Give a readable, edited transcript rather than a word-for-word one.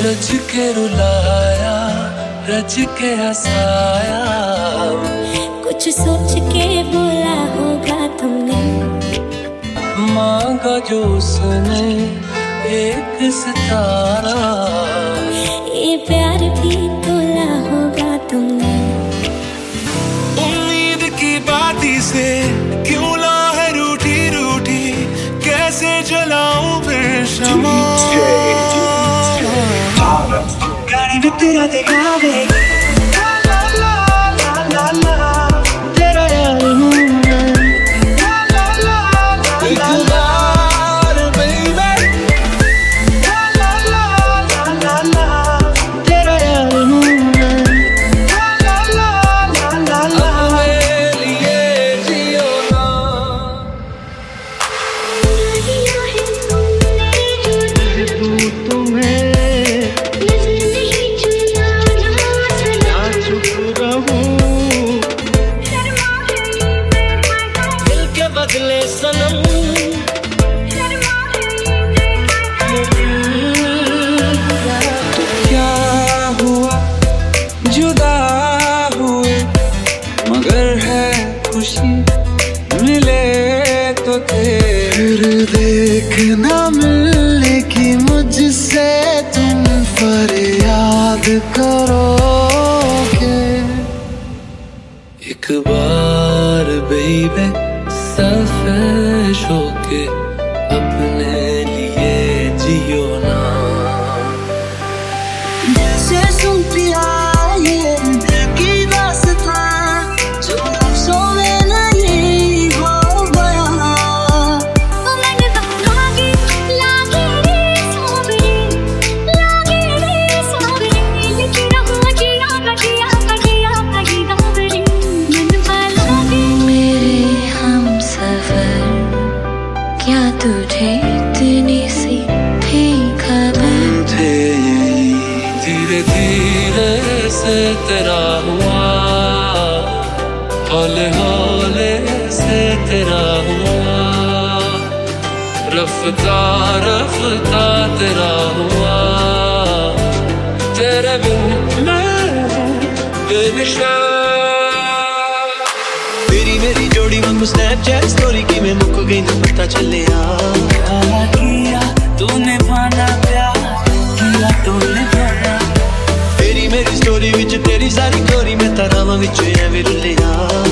रच के रुलाया, रच के हंसाया, कुछ सोच के बोला होगा तुमने, मांगा जो उसने एक सितारा, ये प्यार भी तोला होगा तुमने। उम्मीद की बाती से क्यों ला है रूठी रूठी, कैसे जलाऊं फिर शमा, गाड़ी में तेरा दिखावे, ला ला ला ला ला, तेरा यार हूँ मैं, ला ला ला ला ला, baby, ला ला ला ला ला, तेरा यार हूँ मैं, ला ला ला ला ला, मेरे लिए जियो ना। तू तुम्हें बदले सनम, क्या हुआ जुदा हुए, मगर है खुशी मिले तो थे, फिर देखना मिलने की मुझसे तुम फरियाद करोगे। एक बार बेबी सेल्फिश होके अपने लिए जियो ना। जैसे सुन पिया ये दिल की दास्तां, जो लफ्ज़ों में नहीं हो गया, वो मैंने तो लागी रे सोबरी, लागी रे सोबरी, लेकिन जिया कटिया कटिया कटी दमरी, मन वालोगी मेरे हमसफर, क्या तुझे इतनी सी थी खबर, थे धीरे धीरे से तेरा हुआ, हौले हौले से तेरा हुआ, रफ्ता रफ्ता तेरा हुआ, तेरे बिन मैं बेनिशान। तेरी मेरी जोड़ी वांगू स्नैपचैट स्टोरी की मैं मुक गई ना पता चलिया, क्या किया तूने पाना प्यार किया तूने पाना, तेरी मेरी स्टोरी विच तेरी सारी गोरी मैं तरावां विच ऐवें रुलिया।